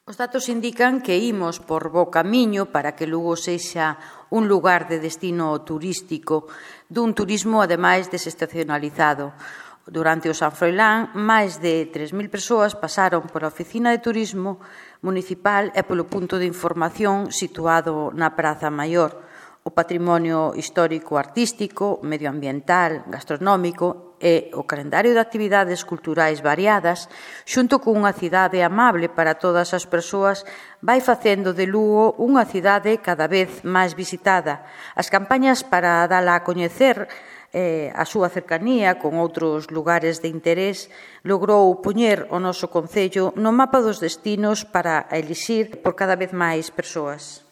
Os datos indican que imos por bo camiño para que Lugo sexa un lugar de destino turístico, dun turismo, ademais, desestacionalizado. Durante o San Froilán, máis de 3.000 persoas pasaron pola Oficina de Turismo Municipal e polo punto de información situado na Praza Maior. O patrimonio histórico artístico, medioambiental, gastronómico e o calendario de actividades culturais variadas, xunto cunha cidade amable para todas as persoas, vai facendo de Lugo unha cidade cada vez máis visitada. As campañas para dala a coñecer a súa cercanía con outros lugares de interés logrou poñer o noso concello no mapa dos destinos para elixir por cada vez máis persoas.